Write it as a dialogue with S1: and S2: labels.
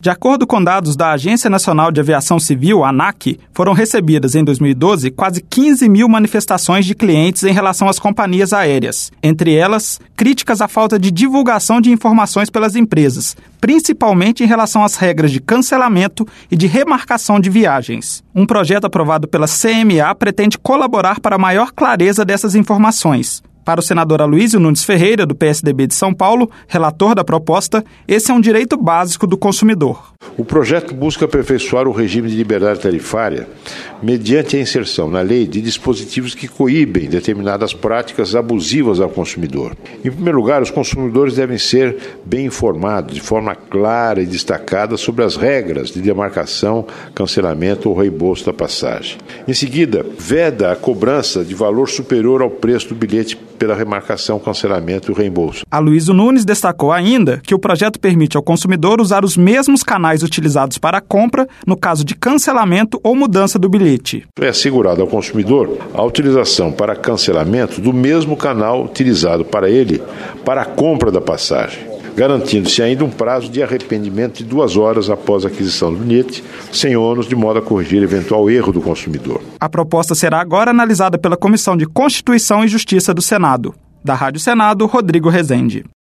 S1: De acordo com dados da Agência Nacional de Aviação Civil, ANAC, foram recebidas em 2012 quase 15 mil manifestações de clientes em relação às companhias aéreas. Entre elas, críticas à falta de divulgação de informações pelas empresas, principalmente em relação às regras de cancelamento e de remarcação de viagens. Um projeto aprovado pela CMA pretende colaborar para a maior clareza dessas informações. Para o senador Aloysio Nunes Ferreira, do PSDB de São Paulo, relator da proposta, esse é um direito básico do consumidor.
S2: O projeto busca aperfeiçoar o regime de liberdade tarifária mediante a inserção na lei de dispositivos que coíbem determinadas práticas abusivas ao consumidor. Em primeiro lugar, os consumidores devem ser bem informados, de forma clara e destacada, sobre as regras de demarcação, cancelamento ou reembolso da passagem. Em seguida, veda a cobrança de valor superior ao preço do bilhete pela remarcação, cancelamento e reembolso.
S1: Aloysio Nunes destacou ainda que o projeto permite ao consumidor usar os mesmos canais utilizados para a compra no caso de cancelamento ou mudança do bilhete.
S2: É assegurado ao consumidor a utilização para cancelamento do mesmo canal utilizado para ele para a compra da passagem, garantindo-se ainda um prazo de arrependimento de 2 horas após a aquisição do bilhete, sem ônus, de modo a corrigir eventual erro do consumidor.
S1: A proposta será agora analisada pela Comissão de Constituição e Justiça do Senado. Da Rádio Senado, Rodrigo Rezende.